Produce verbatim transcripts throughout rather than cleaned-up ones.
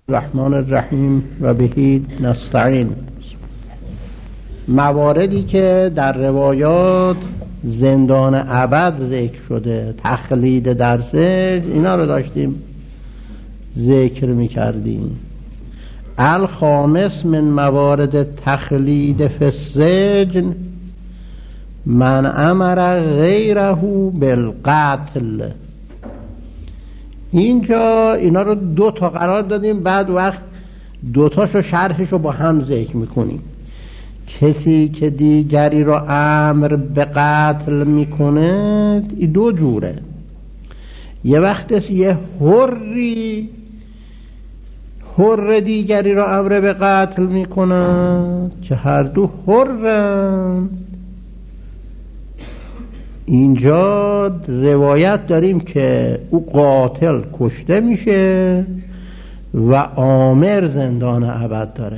الرحمن الرحیم و بهی نستعین. مواردی که در روایات زندان ابد ذکر شده، تخلید در سجن، اینا رو داشتیم ذکر میکردیم. الخامس من موارد تخلید فی السجن من امر غیره بالقتل. اینجا اینا رو دو تا قرار دادیم، بعد وقت دو تاشو شرحشو با هم ذکر میکنیم. کسی که دیگری رو امر به قتل میکنه این دو جوره. یه وقتش یه حری حر دیگری رو امر به قتل میکنه که هر دو حرن. اینجا روایت داریم که او قاتل کشته میشه و آمر زندان ابد داره.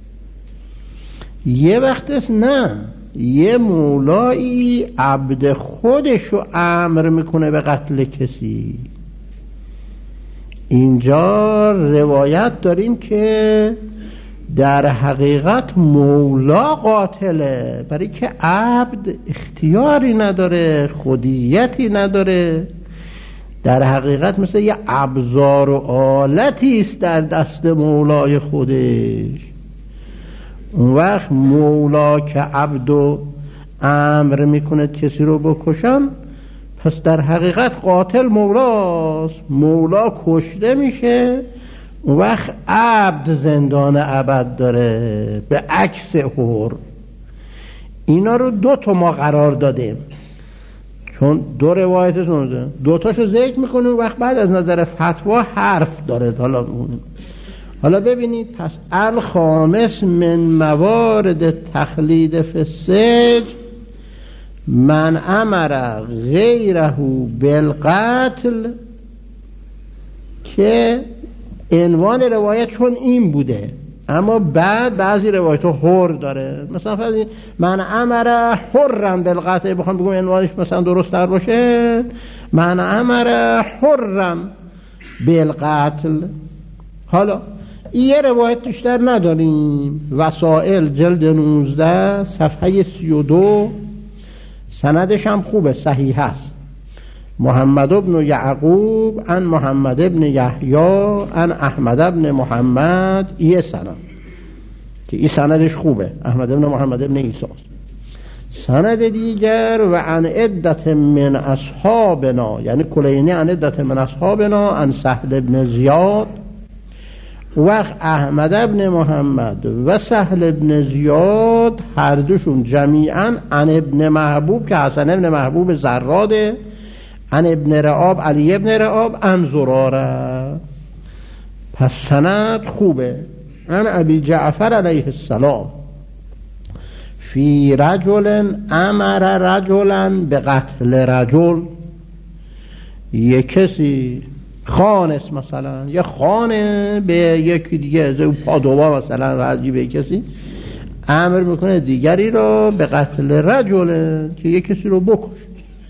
یه وقتش نه، یه مولایی عبد خودشو امر میکنه به قتل کسی. اینجا روایت داریم که در حقیقت مولا قاتله، برای که عبد اختیاری نداره، خودیتی نداره، در حقیقت مثل یه ابزار و آلتی است در دست مولای خودش. اون وقت مولا که عبدو امر میکنه کسی رو بکشن، پس در حقیقت قاتل مولاست. مولا کشته میشه، اون وقت عبد زندان ابد داره به عکس حر. اینا رو دو تا ما قرار دادیم چون دو روایت داره، دو تاشو ذکر میکنیم، وقت بعد از نظر فتوا حرف داره. حالا حالا ببینید، پس الخامس من موارد تخلید فی السجن من امر غیره بالقتل، که عنوان روایت چون این بوده، اما بعد بعضی روایت ها حر داره. مثلا فرض من امر حرم بالقتل، بخوام بگم عنوانش مثلا درست تر باشه، من امر حرم بالقتل. حالا یه روایت بیشتر نداریم، وسائل جلد نوزده صفحه سی و دو، سندش هم خوبه، صحیح است. محمد ابن یعقوب عن محمد ابن یحیی عن احمد ابن محمد، یه سند که این سندش خوبه، احمد ابن محمد ابن عیسی. سند دیگر و عن عدت من اصحابنا، یعنی کلینی عن عدت من اصحابنا عن سهل ابن زیاد. وقت احمد ابن محمد و سهل ابن زیاد هر دوشون جمیعا عن ابن محبوب که حسن ابن محبوب زراده، عن ابن رعاب علی ابن رعاب عن زراره. پس سند خوبه. عن ابی جعفر علیه السلام فی رجل امر رجلا به قتل رجل. یک کسی خانس، مثلا یه خانه به یکی دیگه از پادوبا مثلا و از به کسی امر میکنه دیگری رو به قتل رجل، که یک کسی رو بکش.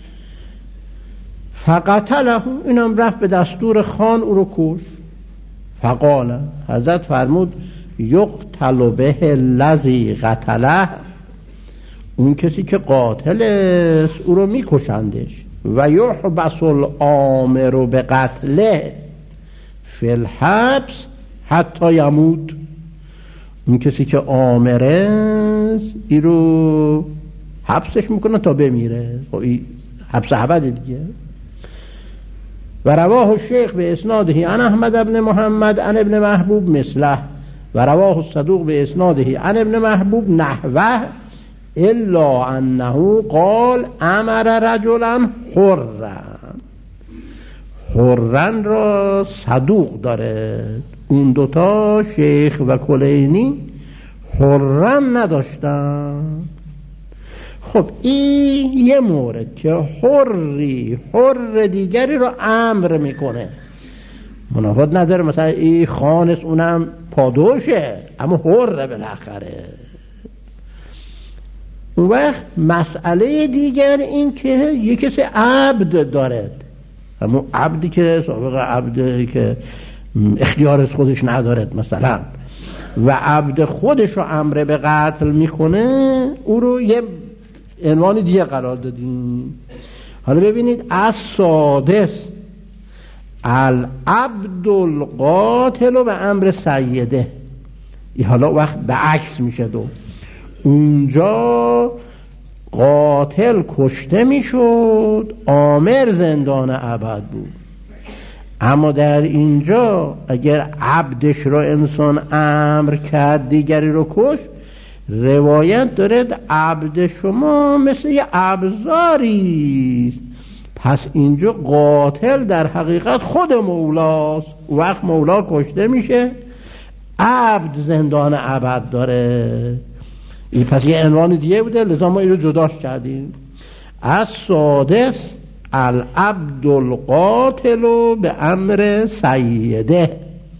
فقتله، اینم رفت به دستور خان او رو کش. فقال، حضرت فرمود یقتل به الذی قتله، اون کسی که قاتل است او رو میکشندش. و یحبس الامر به قتله فی الحبس حتی یموت، اون کسی که آمر است ای رو حبسش میکنه تا بمیره. حبس ابد دیگه. و رواه الشیخ به اسناده عن احمد ابن محمد عن ابن محبوب مثله، و رواه الصدوق به اسناده عن ابن محبوب نحوه، الا انه قال امر رجلا حرا. حرا را صدوق داره، اون دوتا شیخ و کلینی حرا نداشتن. خب این یه مورد که حری حر دیگری رو امر میکنه، منافات نداره. مثلا این خانس اونم پادوشه اما حره بالاخره. اون وقت مسئله دیگر این که یک کسی عبد دارد، همون عبدی که سابقه عبدی که اختیار از خودش نداره مثلا و عبد خودش رو امر به قتل میکنه، او رو یه عنوان دیگه قرار دادیم. حالا ببینید السادس العبد القاتل به امر سیده. حالا وقت به عکس میشه، دو اونجا قاتل کشته میشد، آمر زندان ابد بود. اما در اینجا اگر عبدش رو انسان امر کرد دیگری رو کش، روایت داره عبد شما مثل یه ابزاریست. پس اینجا قاتل در حقیقت خود مولاست. وقت مولا کشته میشه، عبد زندان ابد داره. این پس یه عنوان دیگه بوده، لذا ما این رو جداش کردیم. از سادس العبد القاتل به امر سیده.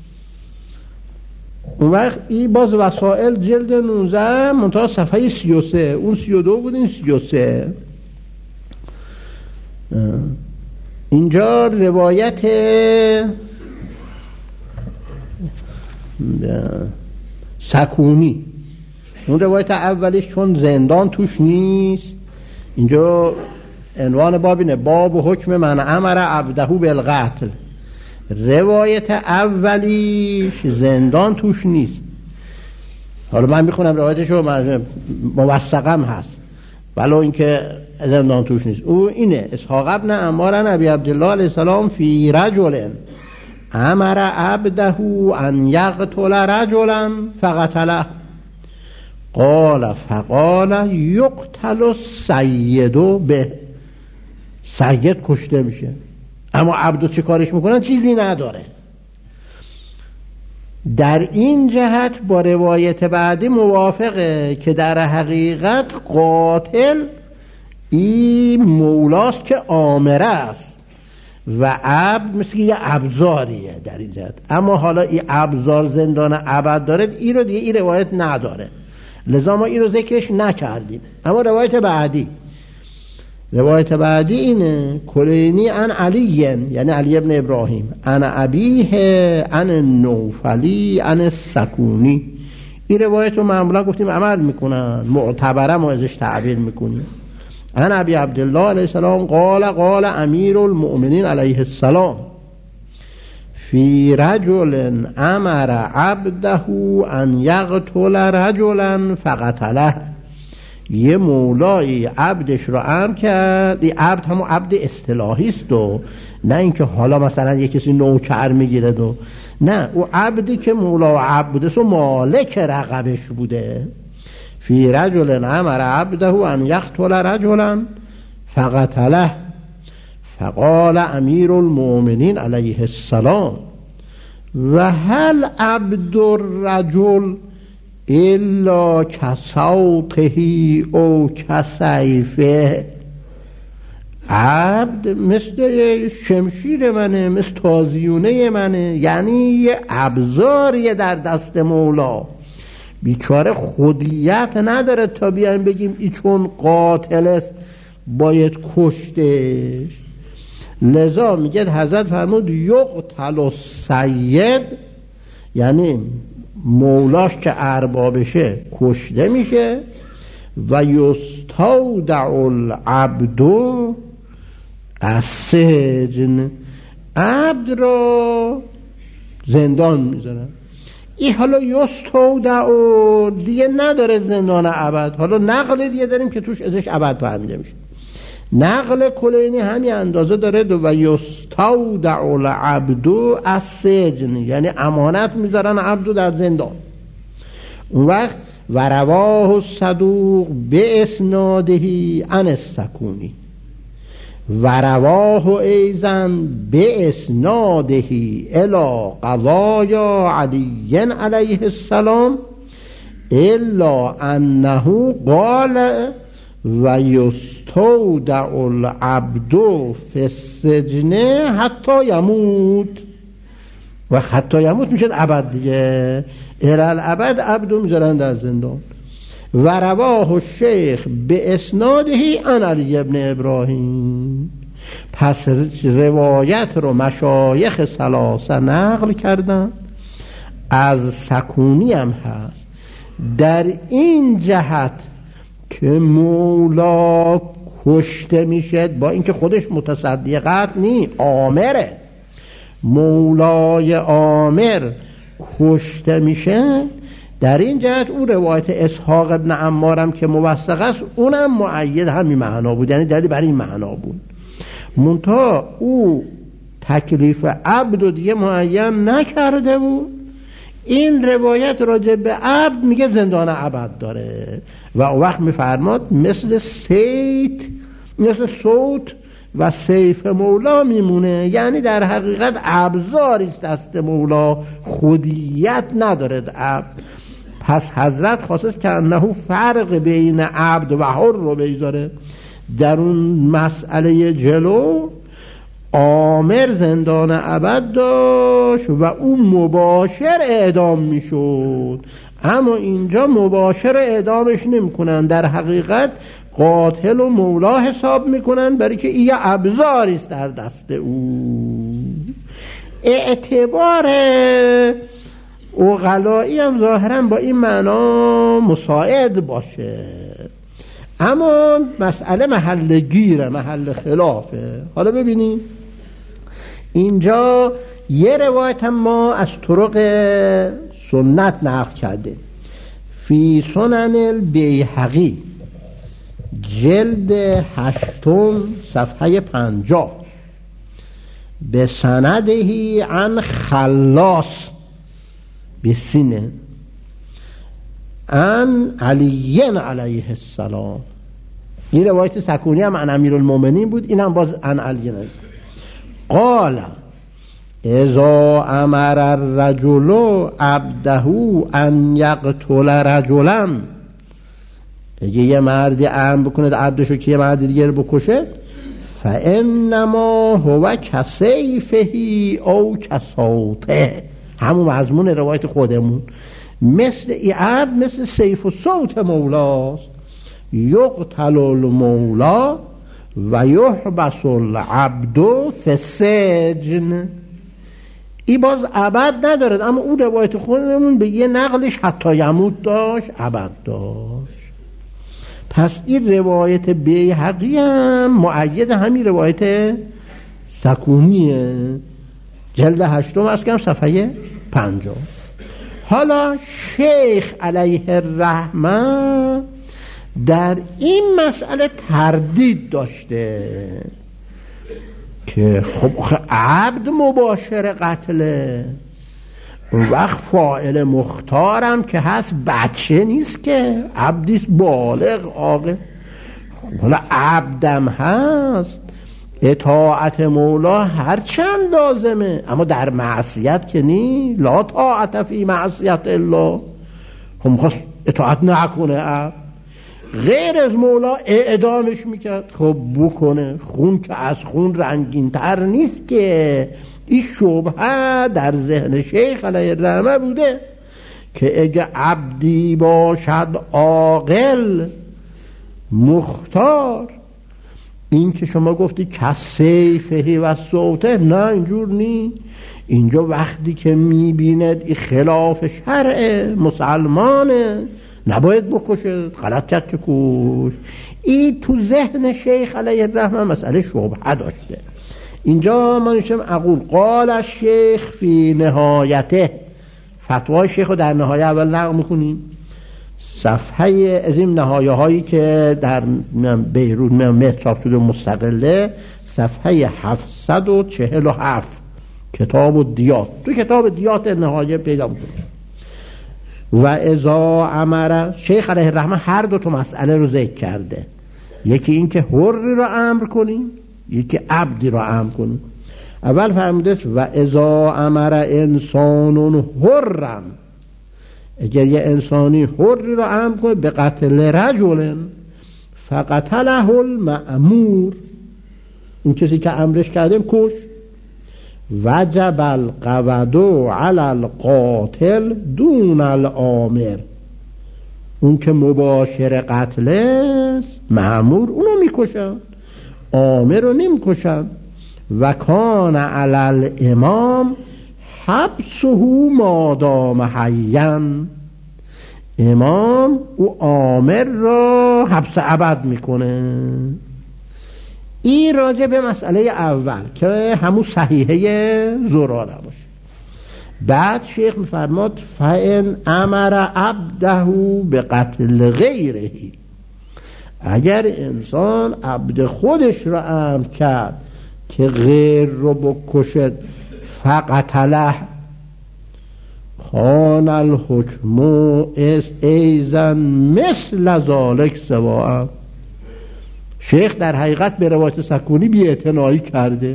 اون وقت این باز وسائل جلد نوزده منتها صفحه سی و سه، اون سی و دو بود این سی و سه. اینجا روایت سکونی، اون روایت اولیش چون زندان توش نیست، اینجا عنوان باب اینه باب و حکم من امر عبده بالقتل. روایت اولیش زندان توش نیست. حالا من میخونم روایتشو، موثقم هست ولو اینکه زندان توش نیست. او اینه: اسحاق ابن عمار نبی عبدالله علیه السلام فی رجل امر عبده ان یقتل رجلا فقتله قال فقال یقتل السید به. سید کشته میشه اما عبدو چه کارش میکنن؟ چیزی نداره. در این جهت با روایت بعدی موافقه که در حقیقت قاتل این مولاست که آمره است و عبد مثل یه ابزاریه در این جهت. اما حالا این ابزار زندان ابد داره، این رو دیگه این روایت نداره، لذا ما این رو ذکرش نکردیم. اما روایت بعدی روایت بعدی اینه: کلینی عن علی، یعنی علی ابن ابراهیم، عن ابیه عن نوفلی عن سکونی. این روایت رو معمولا گفتیم عمل میکنن، معتبره ما ازش تعبیر میکنیم. عن ابی عبدالله علیه السلام قال قال امیر المؤمنین علیه السلام فی رجل امر عبده ان یقتل رجلا فقتله. یه مولای عبدش رو امر کرد. این عبد همون عبد اصطلاحی است و نه اینکه حالا مثلا یه کسی نوکر میگیره دو، نه، او عبدی که مولا و عبد بوده سو مالک رقبش بوده. فی رجل امر عبده ان یقتل رجلا فقتله فقال امیر المؤمنین علیه السلام و هل عبد الرجل الا کصوته او کسیفه. عبد مثل شمشیر منه، مثل تازیونه منه، یعنی یه ابزاریه در دست مولا. بیچاره خودیت نداره تا بیایم بگیم ای چون قاتل است باید کشتش. لذا میگه حضرت فرمود یقتل السید، یعنی مولاش که اربابشه کشته میشه. و یستودع العبد السجن، عبد را زندان میذارن. این حالا یستودع دیگه نداره زندان ابد. حالا نقل دیگه داریم که توش ازش ابد فهمیده میشه. نقل کلینی همین اندازه داره و یستودع العبد السجن، یعنی امانت میذارن عبدو در زندان. اون وقت و رواه الصدوق به اسنادهی عن السکونی و رواه ایزن به اسنادهی الی قضایا علی علیه السلام الا انه قال و یستودع العبد فی السجن حتی یموت. و حتی یموت میشه ابد دیگه، الالعبد عبدو میذارن در زندان. و رواه الشیخ به اسنادهی عن علی ابن ابراهیم، پس روایت رو مشایخ ثلاثه نقل کردن، از سکونی هم هست در این جهت که مولا کشته میشه، با اینکه خودش متصدی قتل نی، آمره، مولای آمر کشته میشه. در این جهت اون روایت اسحاق ابن عمارم که موثق است اونم مؤید همین معنا بود، یعنی دلیل برای این معنا بود. منتها او تکلیف عبد و دیگه معین نکرده بود. این روایت راجع به عبد میگه زندان ابد داره و اون وقت میفرماد مثل سیت، مثل صوت و سیف مولا میمونه، یعنی در حقیقت ابزاری است دست مولا، خودیت نداره عبد. پس حضرت خواست که انه فرق بین عبد و حر رو بیذاره. در اون مسئله جلو آمر زندان ابد داشت و اون مباشر اعدام میشد، اما اینجا مباشر اعدامش نمیکنن، در حقیقت قاتل و مولا حساب میکنن، برای که این ابزاری است در دست او. اعتبار عقلایی هم ظاهرا با این معنا مساعد باشه، اما مسئله محل گیره، محل خلافه. حالا ببینیم اینجا یه روایت هم ما از طرق سنت نقل کرده، فی سنن البیهقی جلد هشتم صفحه پنجاه به سندهی عن خلاص بسینه عن علی علیه السلام. این روایت سکونی هم عن امیرالمومنین بود، این هم باز عن علی نزد. قال اذا امر الرجل عبده ان یقتل رجلا، اگه یه مردی امر بکنه عبدشو که یه مردی دیگه رو بکشه، فانما هو کسیفهی او کسوته، همون مضمون روایت خودمون، مثل ای عبد مثل سیف و صوت مولاست، یقتل المولا و یحبس العبد فی السجن. ای باز ابد ندارد، اما اون روایت خودمون به یه نقلش حتی یموت داشت، ابد داشت. پس این روایت بیهقی هم مؤید همین روایت سکونیه، جلد هشتم از کم صفحه پنجاه. حالا شیخ علیه الرحمه در این مسئله تردید داشته که خب عبد مباشر قتله، اون وقت فاعل مختارم که هست بچه نیست که، عبدیست بالغ عاقل. حالا عبدم هست، اطاعت مولا هر چند لازمه، اما در معصیت که نی، لا طاعت فی معصیت الله. خب میخواست اطاعت نکنه عبد، غیر از مولا اعدامش میکرد، خب بکنه، خون که از خون رنگین تر نیست که. این شبهه در ذهن شیخ علیه الرحمه بوده که اگه عبدی باشد عاقل مختار، این که شما گفتی کسیفهی و صوته، نه اینجور نی. اینجا وقتی که میبیند این خلاف شرع مسلمانه نباید بکشه، غلط کرد که کش. این تو ذهن شیخ علیه الرحمه مسئله شبهه داشته. اینجا ما نشم اقول قال الشیخ فی نهایته، فتوای شیخ رو در نهایه اول نقل میکنیم، صفحه از این نهایه هایی که در بیروت مهر چاپ شده مستقله، صفحه هفتصد و چهل و هفت، کتاب الدیات، تو کتاب دیات نهایه پیدا میکنیم. و اذا امر، شیخ علیه الرحمه هر دو تا مسئله رو ذکر کرده، یکی این که حری رو امر کنیم، یکی عبدی رو امر کنیم. اول فرموده و اذا امر انسان حرم، اگر یه انسانی حری رو امر کنه به قتل رجل فقتله المأمور، اون کسی که امرش کردیم کش، وجب القود علی القاتل دون الامر، اون که مباشر قتل است مأمور اونو میکشن، عامر رو نمیکشن. و کان علی الامام حبسه مادام حیا، امام او عامر را حبس ابد میکنه. این راجع به مسئله اول که همون صحیحه زراره باشه. بعد شیخ میفرماد فإن امر عبده به قتل غیره، اگر انسان عبد خودش را امر کرد که غیر رو بکشد، فقتله، کان الحکم ایضا مثل ذلک سواء. شیخ در حقیقت به روایت سکونی بی‌اعتنایی کرده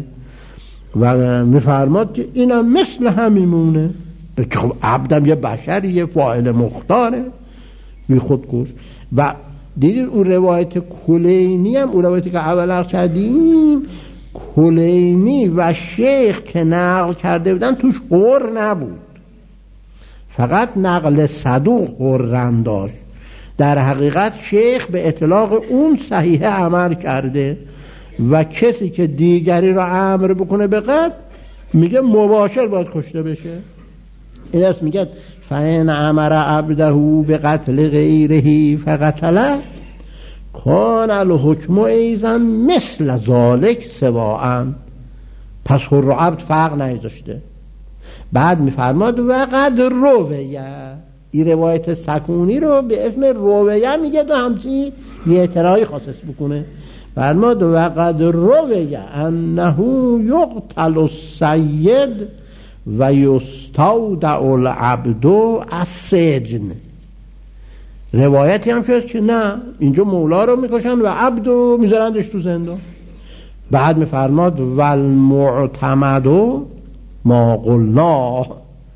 و میفرماد که اینم مثل همیمونه، که خب عبدم یه بشریه، فاعل مختاره، بی خود کش. و دیدید اون روایت کلینی هم، اون روایتی که اول عرض کردیم، کلینی و شیخ که نقل کرده بودن توش حر نبود، فقط نقل صدوق حرم داشت. در حقیقت شیخ به اطلاق اون صحیحه عمل کرده و کسی که دیگری را امر بکنه به قتل میگه مباشر باید کشته بشه. این است میگه فإن امر عبده به قتل غیره فقتله کان الحکم ایضا مثل ذلک سواء. پس حر و عبد فرق نگذاشته. بعد میفرماد و قد رویه، این روایت سکونی رو به اسم رویه میگه، تو همچی یه اعتراعی خاصش بکنه. فرماد و قد رویه انه یقتل السید و یستودع العبد السجن. روایتی هم شد که نه، اینجا مولا رو میکشن و عبد رو میذارندش تو زندان. بعد میفرماد والمعتمد ما قلنا،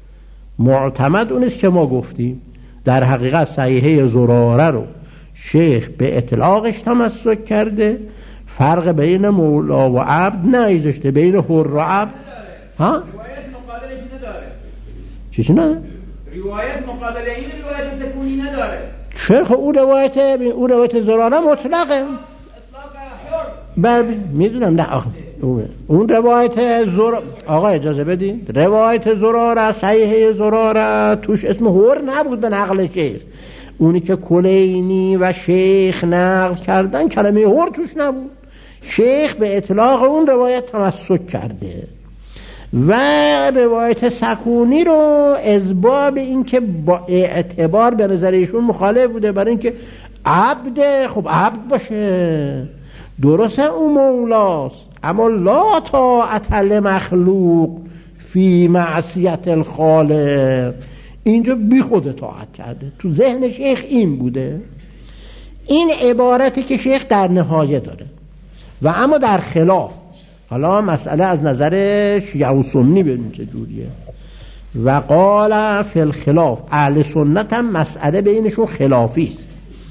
معتمد اونیست که ما گفتیم. در حقیقت صحیحه زراره رو شیخ به اطلاقش تمسک کرده، فرق بین مولا و عبد نگذاشته، بین حر و عبد. ها؟ روایت مقابلش نداره. چیزی نداره؟ روایت مقابل این روایت سکونی نداره. چرا؟ اون روایت اون روایت زراره مطلقه. بله میدونم. نه آخه اون روایت زراره، آقا اجازه بدین، روایت زراره صحیحه زراره توش اسم حر نبود به نقل شیخ. اونی که کلینی و شیخ نقل کردن کلمه حر توش نبود. شیخ به اطلاق اون روایت تمسک کرده و روایت سکونی رو از باب این که با اعتبار به نظر ایشون مخالف بوده، برای اینکه عبد، خب عبد باشه درسته اون مولاست، اما لا طاعت لمخلوق فی معصیت الخالق، اینجا بی خود اطاعت کرده. تو ذهن شیخ این بوده. این عبارتی که شیخ در نهایه داره. و اما در خلاف، حالا مسئله از نظر شیعه و سنی ببینیم چه جوریه. و قال فی الخلاف، اهل سنت هم مسئله بینشون خلافی است.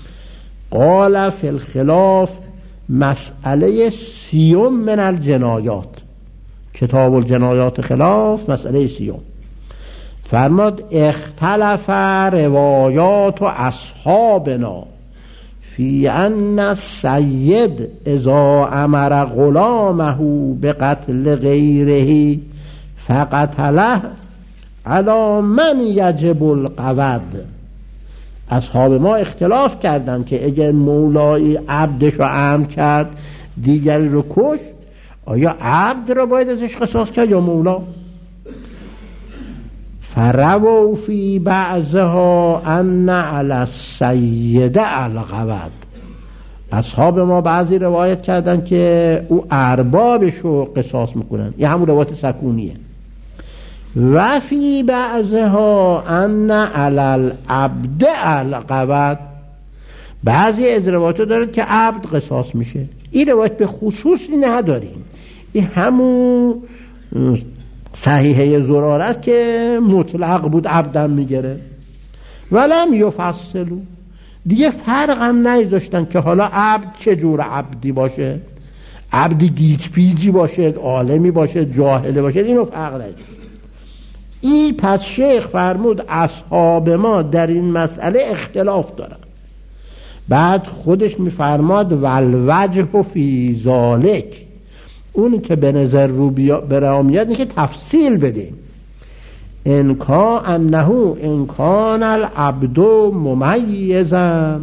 قال فی الخلاف مسئله سیوم من الجنایات، کتاب الجنایات خلاف مسئله سیوم. فرماد اختلف روایات اصحابنا فی ان السید اذا امر غلامه به قتل غیره فقتله علی من یجب القود. اصحاب ما اختلاف کردند که اگر مولای عبدش رو امر کرد دیگری رو کش، آیا عبد رو باید ازش قصاص کرد یا مولا؟ فروا فی بعضها ان علی السید القود. اصحاب ما بعضی روایت کردن که او اربابش رو قصاص میکنن، یه همون روایت سکونیه. و فی بعضها ان علی العبد القود. بعضی از روایت دارد که عبد قصاص میشه. این روایت به خصوصی نداریم، این همون صحیحه زراره است که مطلق بود عبدم میگره. ولم یفصلوا، دیگه فرق هم نگذاشتن که حالا عبد چه جور عبدی باشه، عبدی گیج پیجی باشه، عالمی باشه، جاهله باشه، اینو فرق نگذاشتن. این پس شیخ فرمود اصحاب ما در این مسئله اختلاف دارن. بعد خودش میفرماد والوجه فی ذالک، اون که به نظر رو برا میاد که تفصیل بده. انکا انه انکان العبد ممیزا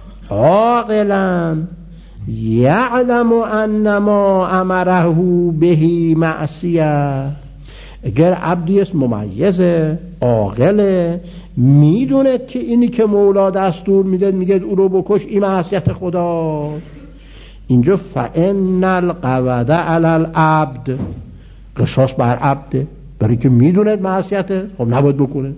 عاقلا یعلم ان ما امره به معصیه، اگر عبدی است ممیزه عاقله، میدونه که اینی که مولا دستور میده میگه او رو بکش، این معصیت خدا. اینجا فان القود علی العبد، قصاص بر عبده، برای که میدونه معصیته خب نباید بکنه.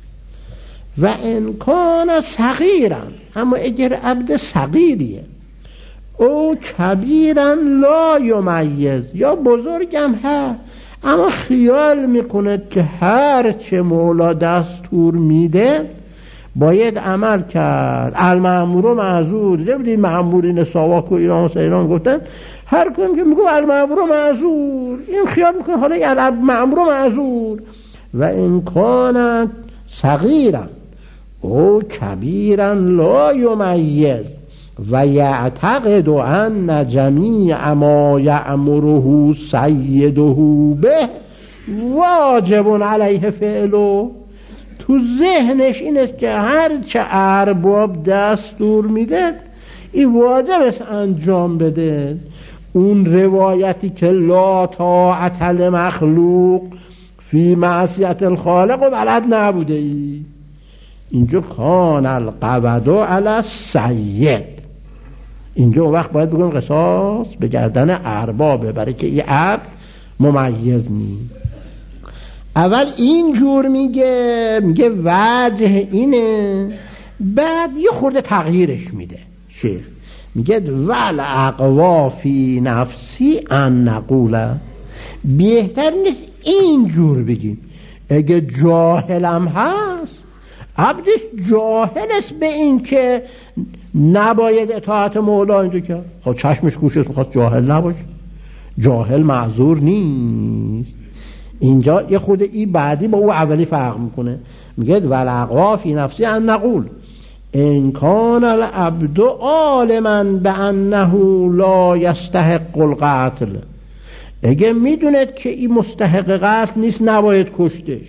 و انکان صغیرا، اما اگر عبد صغیریه، او کبیرا لا یمیز، یا بزرگم ها اما خیال میکنه که هر چه مولا دستور میده باید عمل کرد، المأمور معذور. دیده بودید مأمورین ساواک و ایران و ایران گفتن هر کم که میگو المأمور معذور، این خیال میکنه حالا یه المأمور معذور. و این کانت صغیرا او کبیرا لا یمیز و یعتقد ان جمیع ما یأمره سیده به واجب علیه فعله. تو ذهنش این است که هر چه ارباب دستور میده این واجب است انجام بده. اون روایتی که لا طاعت لمخلوق فی معصیت الخالق و بلد نبوده ای. اینجا کان القود علی السید، اینجا وقت باید بگم قصاص به گردن اربابه، برای که این عبد ممیز نی. اول اینجور میگه میگه وجه اینه، بعد یه خورده تغییرش میده شیخ، میگه ول اقوا فی نفسی ان نقوله، بهتر نیست اینجور بگیم اگه جاهلم هست، عبدش جاهل است به این که نباید اطاعت مولا اینجا کرد، خب چشمش گوشش میخواست جاهل نباشه، جاهل معذور نیست. اینجا یه خود این بعدی با او اولی فرق میکنه، میگه ولقوا فی نفسی ان نقول ان کان العبد عالما بانه لا یستحق القتل، اگه میدوند که این مستحق قتل نیست نباید کشتش.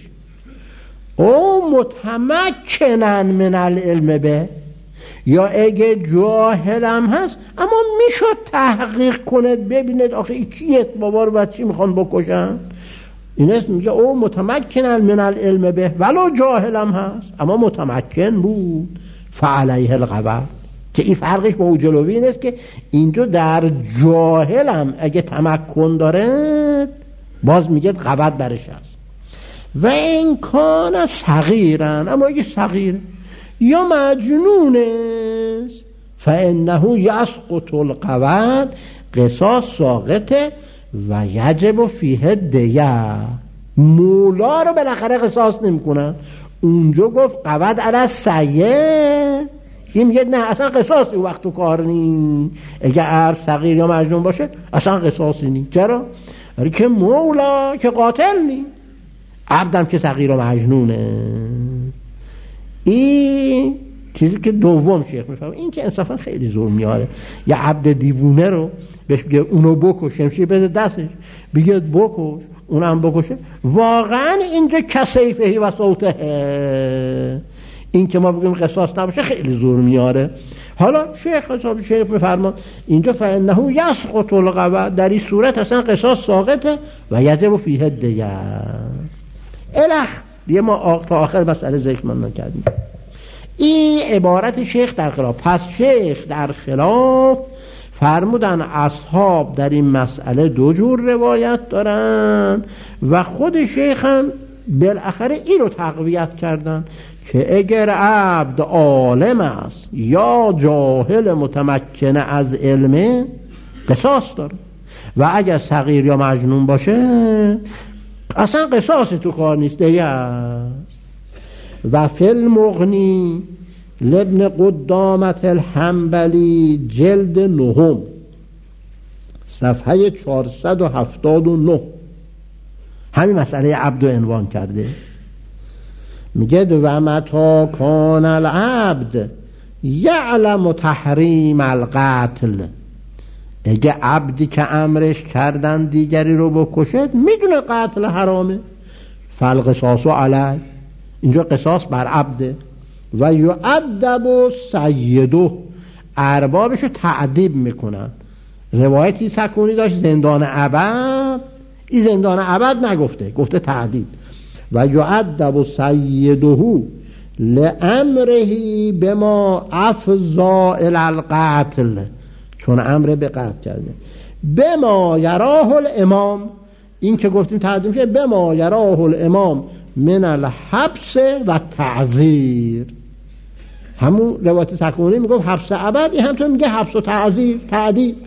او متمکنن من العلم به، یا اگه جاهلم هست اما میشد تحقیق کند ببیند آخه این کیه بابا رو بعد چی میخوان بکشن. این است میگه او متمکنن من العلم به ولو جاهلم هست اما متمکن بود فعلیه القود، که این فرقش با او جلوی این است که اینجا در جاهلم اگه تمکن داره باز میگه قود برش هست. و این کان صغیرن، اما اگه صغیر یا مجنون است فانه یسقط القود، قصاص ساقطه و یجب فیه دیه، مولا رو بالاخره قصاص نمیکنن. اونجا گفت قود علی السید، این میگه نه اصلا قصاصی وقت تو کار نی، اگه عرب صغیر یا مجنون باشه اصلا قصاصی نی. چرا؟ برای که مولا که قاتل نی، عبدم که صغیر و مجنونه. این چیزی که دوم شیخ میفهم، این که انصافا خیلی زور میاره، یه عبد دیوونه رو بهش بگه اونو بکش، شمشیر بده دستش بگه بکش اونم بکشه، واقعا اینجا کسیفهی و صوته، این که ما بگیم قصاص نباشه خیلی زور میاره. حالا شیخ حساب شیخ میفرماد اینجا فانه یسقط القود، در این صورت اصلا قصاص ساقطه و یجب فیه دیه. الخ دیگه ما تا آخر مسئله ذکر من نکردیم. این عبارت شیخ در خلاف. پس شیخ در خلاف فرمودن اصحاب در این مسئله دو جور روایت دارن و خود شیخ هم بالاخره این رو تقویت کردن که اگر عبد عالم است یا جاهل متمکن از علم قصاص داره، و اگر صغیر یا مجنون باشه اصلا قصاصی تو کار نیست دیگه. و فی المغنی لابن قدامت الحنبلی جلد نهم صفحه چهارصد و هفتاد و نه همین مسئله عبد و عنوان کرده. میگه و متا کان العبد یعلم تحریم القتل، اگه عبدی که امرش کردن دیگری رو بکشد میدونه قتل حرامه، فالقصاص علیه، اینجا قصاص بر عبده. و یعذب سیده، اربابش رو تعذیب میکنن. روایتی سکونی داشت زندان ابد، این زندان ابد نگفته، گفته تعذیب. و یعذب سیده لامره بما افضا الی القتل، چون امر به قتل کرده. بما یراه الامام، این که گفتیم تعظیم شده، بما یراه الامام من الحبس و تعذیر. همون روایت سکونی میگفت حبس ابد، این همطور میگه حبس و تعذیر، تعذیب.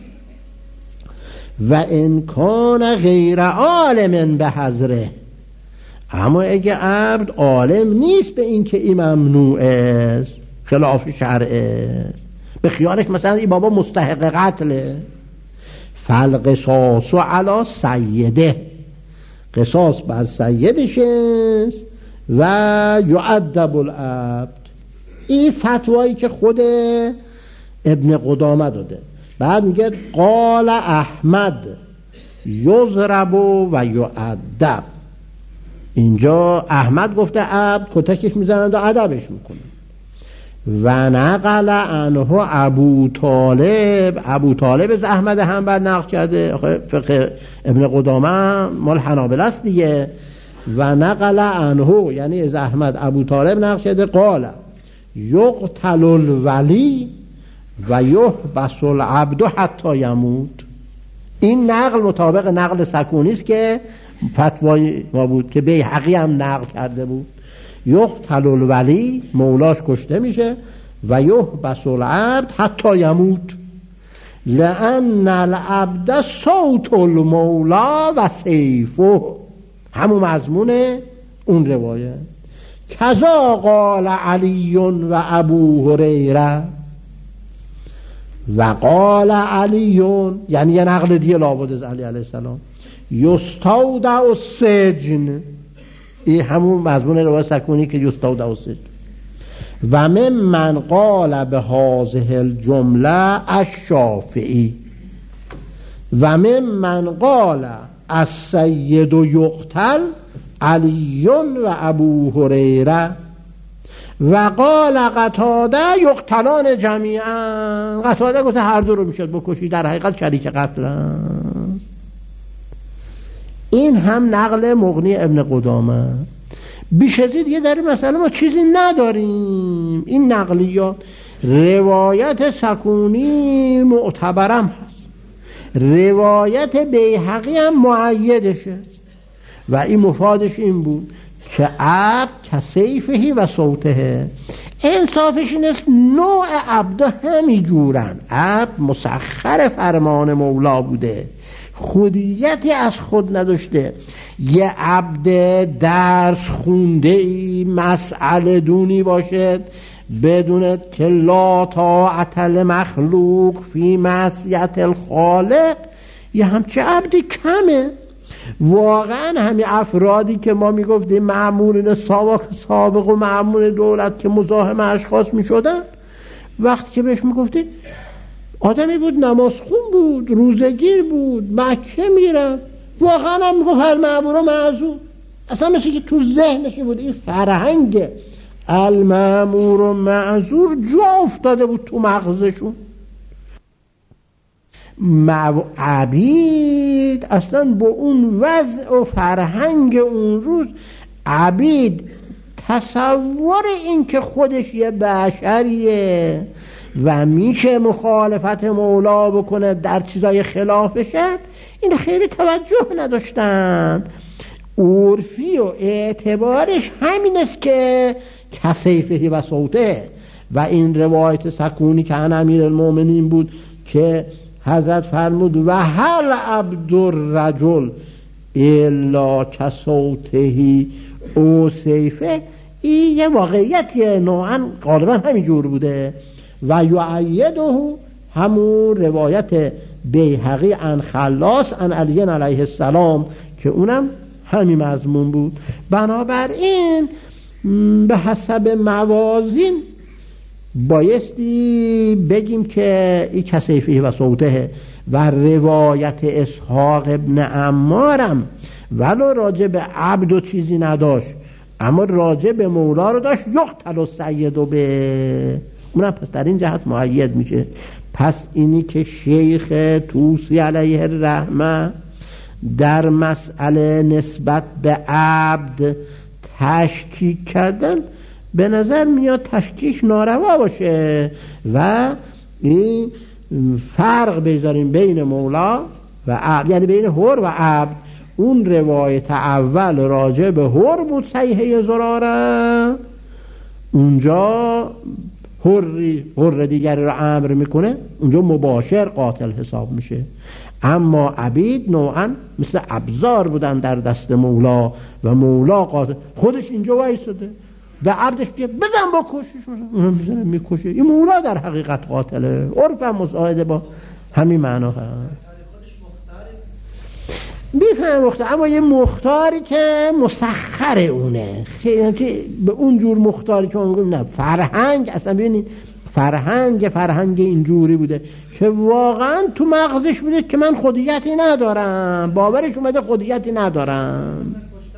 و ان کان غیر عالم به حضره، اما اگه عبد عالم نیست به این که این ممنوع است، خلاف شرع است، به خیالش مثلا این بابا مستحق قتله، فالقصاص علی سیده، قصاص بر سیدش است. و یعذب العبد، این فتوایی که خود ابن قدامه داده. بعد میگه قال احمد یضرب و یعذب، اینجا احمد گفته عبد کتکش میزنند و ادبش میکنه. و نقل عنه ابو طالب، ابو طالب از احمد حنبل نقل کرده، فقه ابن قدامه مال حنابلة است دیگه. و نقل عنه یعنی از احمد ابو طالب نقل کرده قال یقتل الولی و یحبس العبد حتی یموت. این نقل مطابق نقل سکونی است که فتوای ما بود که بیهقی هم نقل کرده بود. یقتل الولی، مولاش کشته میشه، و یحبس العبد حتی یموت، لأن العبد صوت المولا و سیفه، همون مضمون اون روایت. کذا قال علی و ابو هریره، و قال علی، یعنی یه نقل دیگه لابد از علی علیه السلام، یستودع السجن، این همون مضمون روایت سکونی که یستودع السجن. و من من قال به هذه الجمله الشافعی، و من من قال السید یقتل علی و ابو هریره، و قال قتاده یقتلان جمیعا، قتاده گفته هر دو رو میشد بکشی، در حقیقت شریک قتلن. این هم نقل مغنی ابن قدامه. بیش از این دیگه در مسئله ما چیزی نداریم. این نقلیات روایت سکونی معتبرم هست، روایت بیهقی هم معیدشه، و این مفادش این بود که عبد کسیفهی و صوته، انصافش این است نوع عبد همی جورن. عبد مسخر فرمان مولا بوده، خودیتی از خود نداشته. یه عبد درس خونده ای مسئله دونی باشد بدون که لا طاعت المخلوق فی معصیت الخالق، یه همچه عبدی کمه. واقعا همین افرادی که ما میگفتیم مأمورین سابق سابق و مأمور دولت که مزاحم اشخاص میشدن، وقتی که بهش میگفتیم آدمی بود نمازخون بود، روزگیر بود، مکه میرن، واقعا هم میگفت هر مأمور و معذور، اصلا مثل که تو ذهنش بود این فرهنگ المأمور و معذور جا افتاده بود تو مغزشون. عبید اصلا با اون وضع و فرهنگ اون روز، عبید تصور این که خودش یه بشریه و میشه مخالفت مولا بکنه در چیزای خلافشن، این خیلی توجه نداشتن. عرفی و اعتبارش همین است که کسیفهی و صوته. و این روایت سکونی که عن امیر المؤمنین بود که حضرت فرمود و هل عبد الرجل الا کصوتهی او سیفه، این یه واقعیتیه، نوعا غالبا همین جور بوده. و یعیده همون روایت بیهقی عن خلاص عن علی علیه السلام که اونم همین مضمون بود. بنابراین به حسب موازین بایستی بگیم که این کسیفه و صوته و روایت اسحاق ابن عمارم ولو راجع به عبد و چیزی نداشت، اما راجع به مولا رو داشت، یقتل السید و به اونم پس در این جهت مؤید میشه. پس اینی که شیخ طوسی علیه الرحمه در مسئله نسبت به عبد تشکیک کردن به نظر میاد تشکیک ناروا باشه و این فرق بذاریم بین مولا و عبد، یعنی بین حر و عبد. اون روایت اول راجع به حر بود صحیحه زراره، اونجا حری حر دیگری رو امر میکنه، اونجا مباشر قاتل حساب میشه. اما عبید نوعا مثل ابزار بودن در دست مولا و مولا قاتل خودش اینجا وایساده به عبدش بگه بزن با کشش، اونم میزنه میکشه. این مولا در حقیقت قاتله. عرف هم مساعده با همین معنا هست. بیفهم مختار، اما یه مختاری که مسخر اونه، خیلی به اون جور مختاری که اون نه فرهنگ، اصلا ببینید فرهنگ فرهنگ اینجوری بوده که واقعا تو مغزش بوده که من خودیتی ندارم، باورش اومده خودیتی ندارم.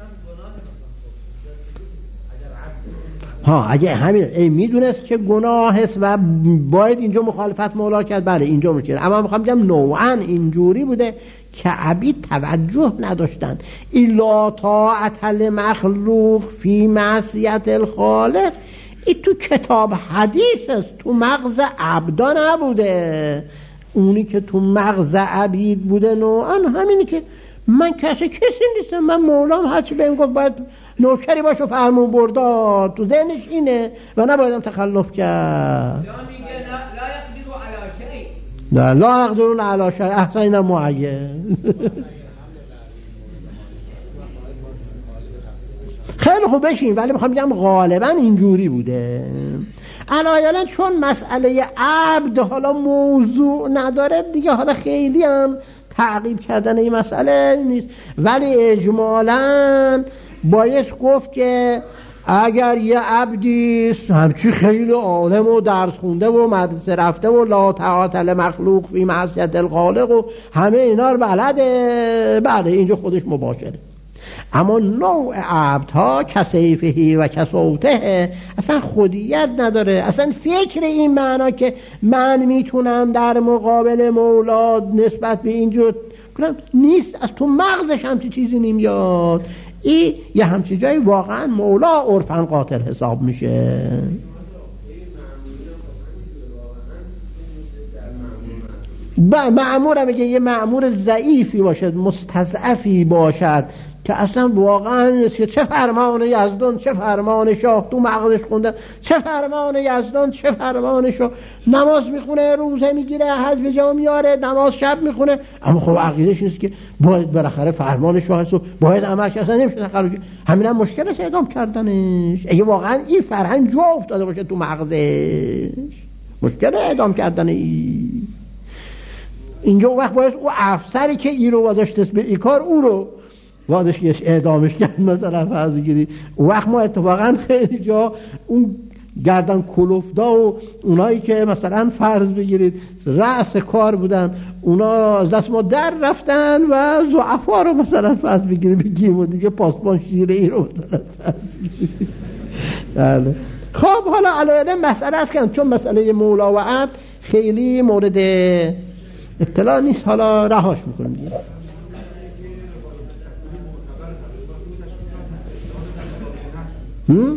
ها اگه همین ای میدونست که گناه است و باید اینجا مخالفت مولا کرد، بله اینجا میشه. اما میخوام بگم نوعا اینجوری بوده که عبید توجه نداشتن. این لا طاعت لمخلوق فی معصیت الخالق این تو کتاب حدیث است، تو مغز عبدا نبوده. اونی که تو مغز عبید بوده نوعا همینی که من کسی کسی نیستم، من مولام هرچی بهم گفت باید نوکری باشه و فرمون برداد، تو ذهنش اینه و نبایدم تخلف کرد. لا لا يقدرون على شيء احسن معین. خیلی خوب بشین، ولی میخوام بگم غالبا اینجوری بوده. علایاً چون مسئله عبد حالا موضوع نداره دیگه، حالا خیلی هم تعقیب کردن این مسئله نیست، ولی اجمالاً باید گفت که اگر یه عبدی همچی خیلی عالم و درس خونده و مدرسه رفته و لا طاعت لمخلوق فی معصیت الخالق و همه اینا رو بلده، بله اینجا خودش مباشره. اما نوع عبدها کسیفهی و کسوته اصلا خودیت نداره، اصلا فکر این معنا که من میتونم در مقابل مولا نسبت به اینجور کنم نیست، از تو مغزش همچی چیزی نمیاد. این یه همچی جایی واقعا مولا عرفاً قاتل حساب میشه. با مأمور میگه یه مأمور ضعیفی باشد، مستضعفی باشد که اصلا واقعا چه فرمان یزدان چه فرمان شاه تو مغزش خونده، چه فرمان یزدان چه فرمان شاه، نماز میخونه، روزه میگیره، حج به جا میاره، نماز شب میخونه، اما خب عقیدش نیست که باید بالاخره فرمان شاه هست و باید عمل کرد، اصلا نمیشه تخلف. همین هم مشکلش اعدام کردنش. اگه واقعا این فرهنگ جا افتاده باشه تو مغزش، مشکل اعدام کردن ای. اینجا وقت باید او افسری که ای رو واداشته به این کار او رو وادش یه اعدامش کرد مثلا فرض بگیری. وقت ما اتفاقا خیلی جا اون گردن کلوفدا و اونایی که مثلا فرض بگیرید رأس کار بودن، اونا از دست ما در رفتن و ضعفا رو مثلا فرض بگیرید بگیم و دیگه پاسبان شیره ای رو مثلا فرض بگیرید. بله خب حالا علایه مسئله است که چون مسئله مولا و عبد خیلی مورد اطلاع نیست، حالا رهاش میکنیم دیگه. هم؟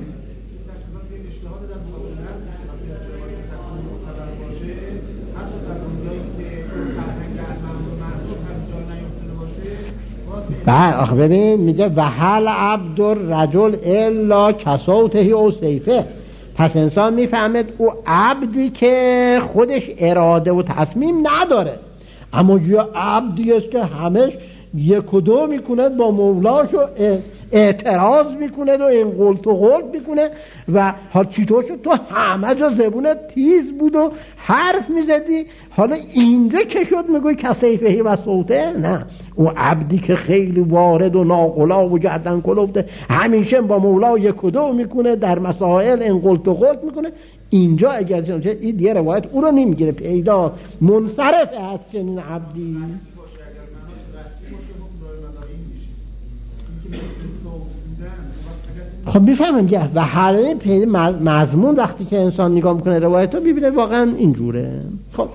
بله آخه ببین میگه وحل عبد الرجل الا کسوته او سیفه. پس انسان میفهمد او عبدی که خودش اراده و تصمیم نداره، اما یه عبدی است که همش یک و دو میکنه با مولاش و اعتراض میکنه و این قلت و قلت میکنه و حال چطور شد تو همه جا زبونت تیز بود و حرف میزدی، حالا اینجا که شد میگوی کسیفهی و صوته؟ نه، او عبدی که خیلی وارد و ناقلا و گردن کلفته همیشه با مولا یک و دو میکنه، در مسائل این قلت و قلت میکنه، اینجا اگر چنانچه این دیگه روایت او رو نمیگیره، پیدا منصرف هست چنین عبدی. خب میفهمم که و حاله پیدا مضمون وقتی که انسان نگاه میکنه روایت رو ببینه واقعا اینجوره. خب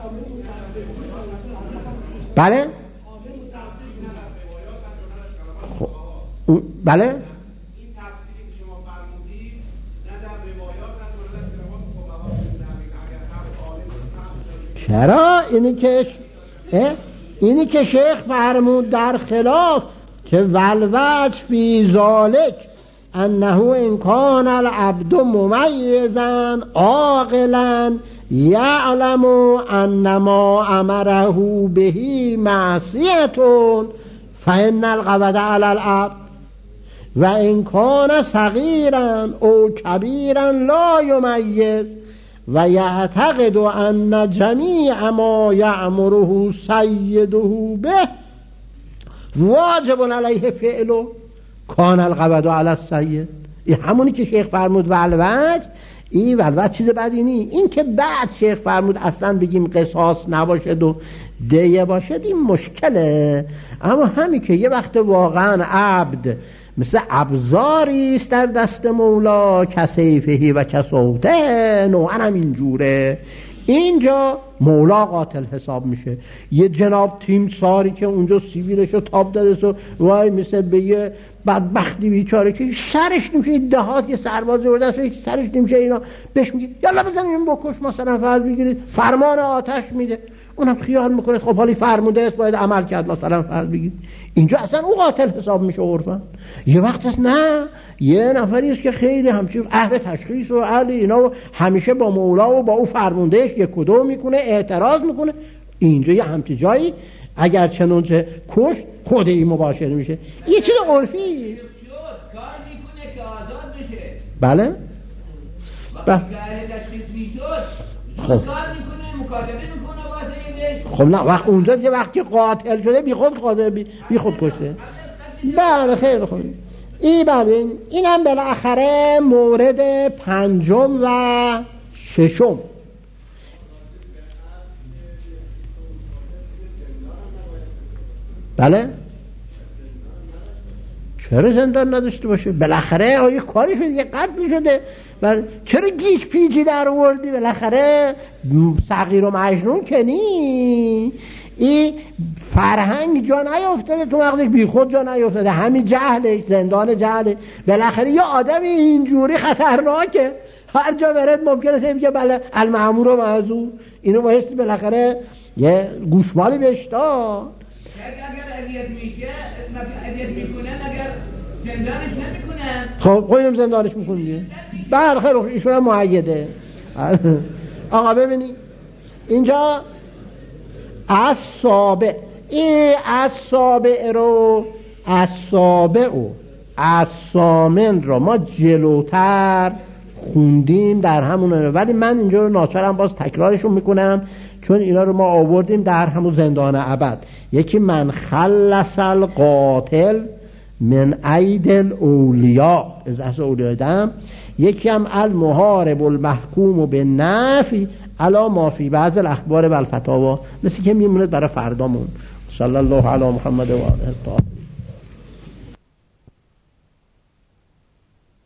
بله خب بله چرا؟ اینی که اینی که شیخ فرمود در خلاف که ولوج فی ذالک انه ان کان العبد ممیزا عاقلا یعلم ان ما امره به معصیه فان القبض علی العبد و ان کان صغیرا او کبیرا لا یمیز و یعتقد ان جمیع ما یأمره سیده به واجب علیه فعله کان القبض علی السید. این همونی که شیخ فرمود ولوج، این ولوج چیز بدی نی. این که بعد شیخ فرمود اصلا بگیم قصاص نباشد و دیه باشد این مشکله، اما همین که یه وقت واقعا عبد مثل ابزاری است در دست مولا کسیفهی و کسوته، نوعا هم اینجوره، اینجا مولا قاتل حساب میشه. یه جناب تیم ساری که اونجا سیویلشو تاب داده سو وای مثل به یه بدبختی بیچاره که سرش نمیشه، دهات یه سربازی ورده است سرش نمیشه، اینا بهش میگه یالا بزنیم بکش مثلا فرض بگیرید، فرمان آتش میده، اونم خیال میکنه خب حالی فرموده است باید عمل کرد مثلا فرض بگیرید، اینجا اصلا او قاتل حساب میشه عرفا. یه وقت است نه یه نفری است که خیلی همچین اهل تشخیص و اهل اینا و همیشه با مولا و با او فرموندهش یک و دو میکنه، اعتراض میکنه، اینجا یه همچین جایی اگر چنانچه کش خود این مباشر میشه، یه چیز عرفی کار میکنه که آزاد بشه. بله وقتی که اهل تشخیص میشد کار میکنه، مکاتبه میکنه واسه. خب نه وقت اونجا یه وقتی قاتل شده بی خود قاتل بی, بی خود کشته. بله خیلی خوب. این بله اینم بالاخره مورد پنجم و ششم. بله چرا زندان نداشته باشه؟ بالاخره آیه کاری شده، یه قتل شده، و چرا گیج پیجی در آوردی؟ بالاخره صغیر و مجنون کنی، این فرهنگ جا نیافتاده تو مغزش، بی خود جا نیافتاده، همین جهلش، زندان جهله. بالاخره یه آدم اینجوری خطرناکه، هر جا برد ممکنه ته بگه بله المأمور و معذور، اینو بایستی بالاخره یه گوشمالی بهش داد. اگر اذیت میشه اذیت میکنن، اگر زندانش نمیکنن خب خودم زندانش میکنن دیگه. بله خیلی ایشون هم معیده. آقا ببینی اینجا اصابع، این اصابع رو اصابع و اصامن رو ما جلوتر خوندیم در همونه، ولی من اینجا رو ناچارم باز تکرارشون میکنم چون اینا رو ما آوردیم در همون زندان ابد. یکی من خلص القاتل من اید الاولیاء، از اصل اولیاء دم، یکی هم المحارب المحکوم به نفی علا ما فی بعض الاخبار و الفتاوا، مثل که میموند برای فردامون. صلی الله علی محمد و آله الطاهرین.